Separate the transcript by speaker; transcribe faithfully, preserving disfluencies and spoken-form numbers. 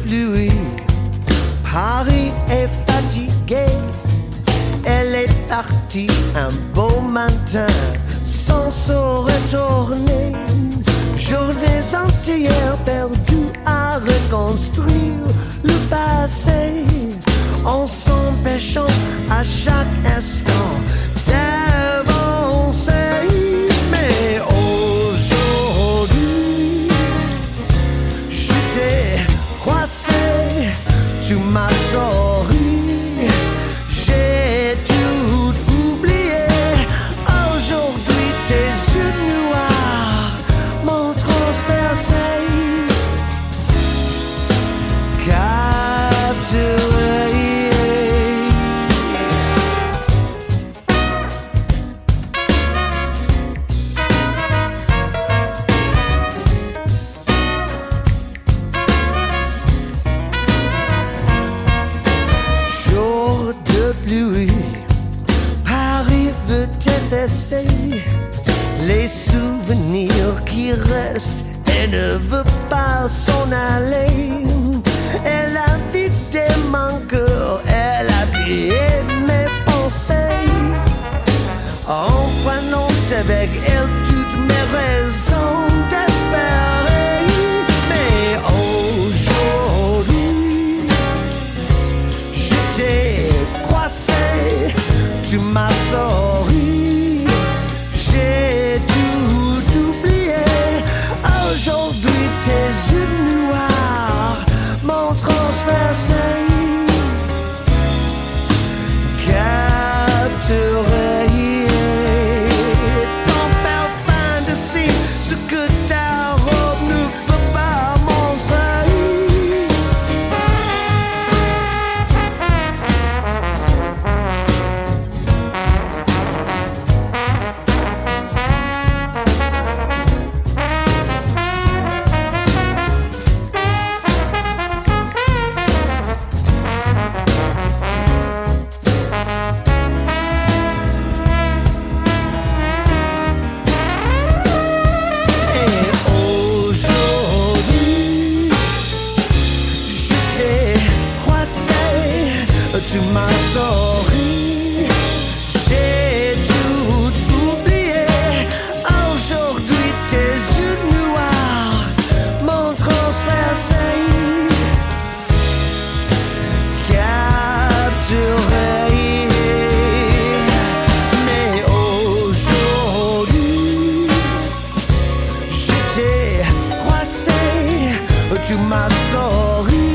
Speaker 1: pluie. Paris est fatigué. Elle est partie un beau matin sans se retourner. Journées entières perdues à reconstruire le passé, en s'empêchant à chaque instant d'avancer. Mais aujourd'hui, je t'ai croisé, tu m'as souri, j'ai tout oublié. Aujourd'hui, tes yeux noirs m'ont transpercé, capturé. Jour de pluie, Paris veut t'effacer les souvenirs qui restent et ne veut pas s'en aller. Elle a vidé mon cœur, elle a pillé mes pensées, en prenant avec elle toutes mes raisons d'espérer. Mais aujourd'hui, je t'ai croisé, tu m'as souri, j'ai tout oublié. Aujourd'hui, tes yeux noirs m'ont transpercé, capturé. Ton parfum de si, ce que ta robe ne peut pas montrer. Et aujourd'hui, je t'ai croisé, tu m'as souri, j'ai tout oublié. Aujourd'hui, tes yeux noirs m'ont transpercé, capturé. Mais aujourd'hui, je t'ai croisé, tu m'as souri,